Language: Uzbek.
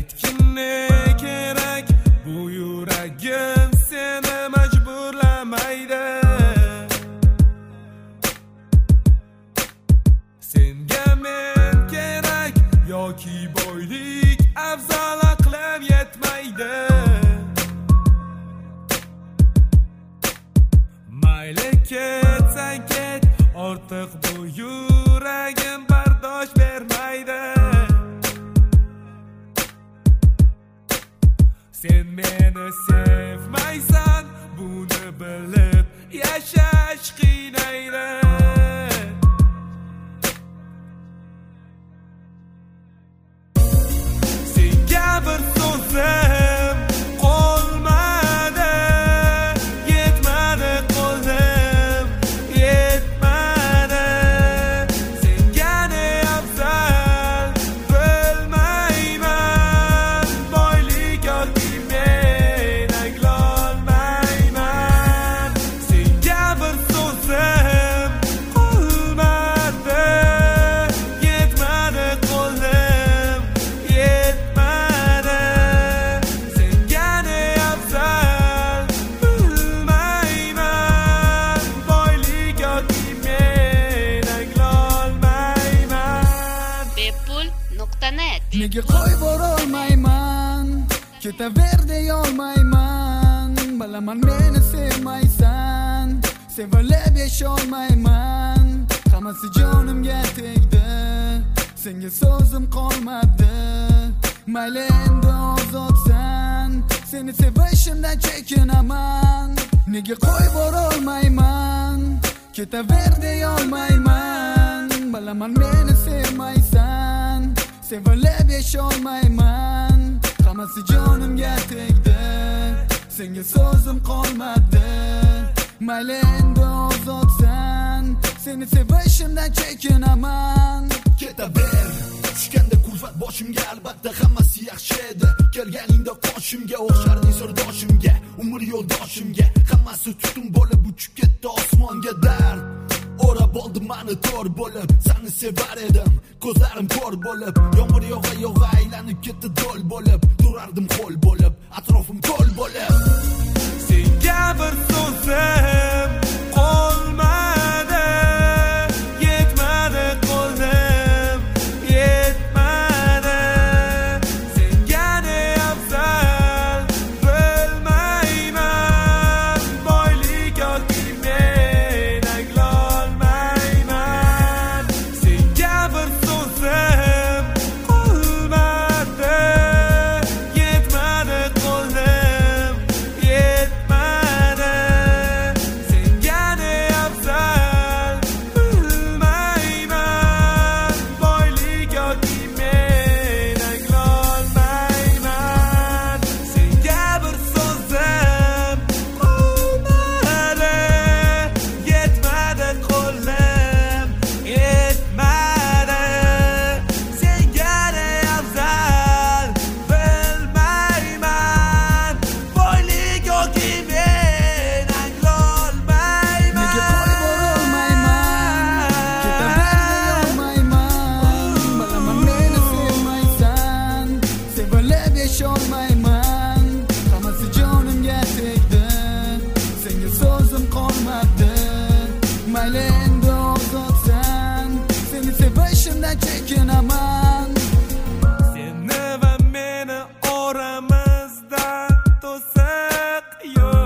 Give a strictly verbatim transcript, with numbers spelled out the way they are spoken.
aytgin ne kerak, bu yuragim seni majburlamaydi. Senga men kerak yoki boylik afzal aqlim yetmaydi. Mayli ketsang ket, ortiq bu yuragim bardosh bermaydi. Sen meni sevmaysan, buni bilib yashash qiynaydi. Senga bir so'zim qolmadi, yetmadi qo'lim, yetmadi. Senga ne afzal bilmayman, boylik yoki men anglolmayman. Senga bir so'zim qolmadi, yetmadi qo'lim, yetmadi. Senga ne afzal bilmayman, boylik yoki men anglolmayman. bepul nuqta net. Nega qo'y borolmayman, ketaver deyolmayman. Bilaman meni sevmaysan, sevilib yasholmayman. Hammasi jonimga tegdi, senga so'zim qolmadi. Mayli endi ozodsan, seni sevishimdan chekinaman. Nega qo'y borolmayman, ketaver deyolmayman. Bilaman meni sevmaysan, sevilib yasholmayman. Hammasi jonimga tegdi, senga so'zim qolmadi. Mayli endi ozodsan, seni sevishimdan chekinaman. Ketaver, tushganda kulfat boshimga, albatta hammasi yaxshi edi. Kelganingda qoshimga, o'xsharding sirdoshimga, umr yo'ldoshimga. Hammasi tutun bo'lib uchib ketdi osmonga dard. O'rab oldi mani to'r bo'lib, seni sevar edim, ko'zlarim ko'r bo'lib. Yomg'ir yog'a yog'a aylanib ketdi do'l bo'lib, turardim ho'l bo'lib, atrofim ko'l bo'lib. Senga bir so'zim qolmadi, yetmadi qo'lim, yetmadi. Senga ne afzal bilmayman, boylik yoki men anglolmayman. Senga bir so'zim qolmadi, yetmadi qo'lim, yetmadi. Senga ne afzal bilmayman, boylik yoki men anglolmayman. Senga bir so'zim qolmadi, yetmadi qo'lim, yetmadi. Senga ne afzal bilmayman, boylik yoki men anglolmayman. Nega qo'y borolmayman, ketaver deyolmayman. Bilaman meni sevmaysan, sevilib yasholmayman. Hammasi jonimga tegdi, senga so'zim qolmadi. Mayli endi ozodsan, seni sevishimdan chekinaman. Seni va meni oramizda to'siq yo'q.